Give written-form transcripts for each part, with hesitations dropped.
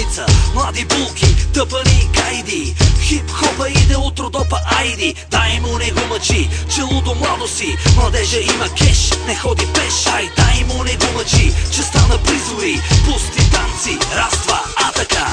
улица. Млади булки, тъпани кайди, хип-хопа иде от Родопа, айди. Дай му не го мъчи, че лудо младо си. Младежа има кеш, не ходи пеш. Ай, дай му не го мъчи, че стана призори. Пусти танци, раства, атака.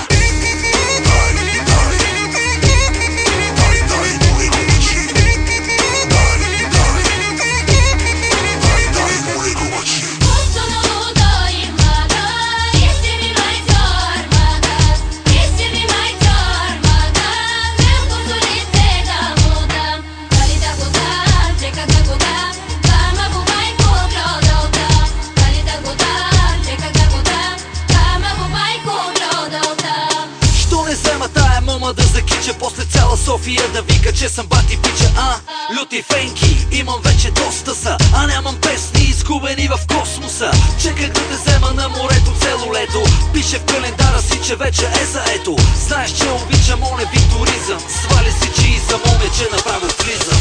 Да закича, после цяла София да вика, че съм бати пича. Люти фенки, имам вече доста са, а нямам песни изгубени в космоса. Чеках да те взема на морето цело лето. Пише в календара си, че вече е заето. Знаеш, че обичам оне викторизъм. Свали си, че и за момиче направо влиза.